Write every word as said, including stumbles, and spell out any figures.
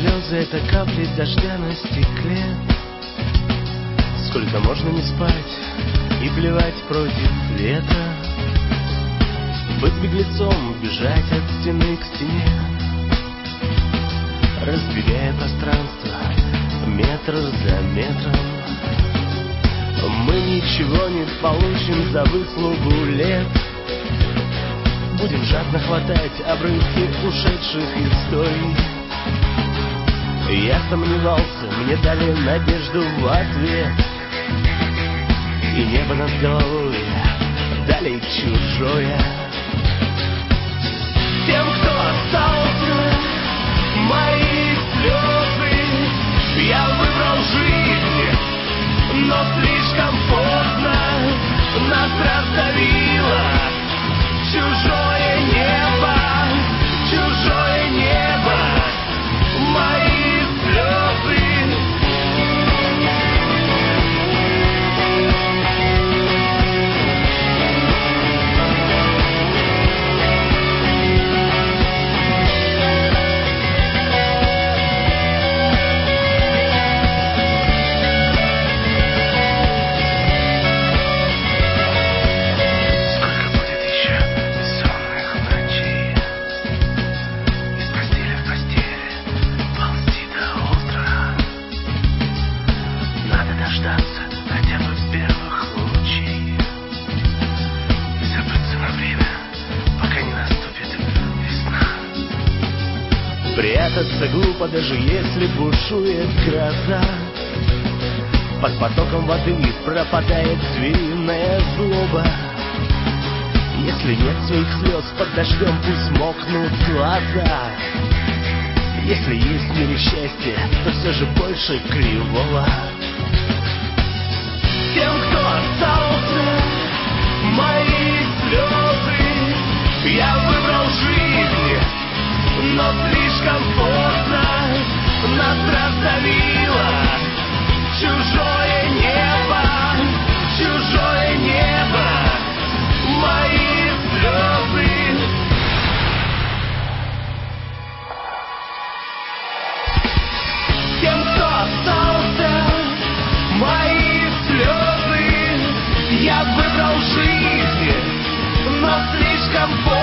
слезы — это капли дождя на стекле. Сколько можно не спать и плевать против ветра, быть беглецом, бежать от стены к стене, раздвигая пространство метр за метром. Мы ничего не получим за выслугу лет. Будем жадно хватать обрывки ушедших историй. Я сомневался, мне дали надежду в ответ, и небо над головой дали чужое. Тем, кто остался, мои слезы, я выбрал жизнь, но слишком поздно нас раздавило чужое небо, чужое небо, мои слезы. Хотя бы первых лучей и забыться на время, пока не наступит весна. Прятаться глупо, даже если бушует гроза. Под потоком воды пропадает звериная злоба. Если нет своих слез под дождем, пусть мокнут глаза. Если есть в мире счастье, то все же больше кривого. Тем, кто остался, мои слезы, я выбрал жизнь, но слишком поздно нас раздавило чужое небо, чужое небо, мои слезы. Тем, кто остался, мои слезы, я выбрал жизнь, но слишком поздно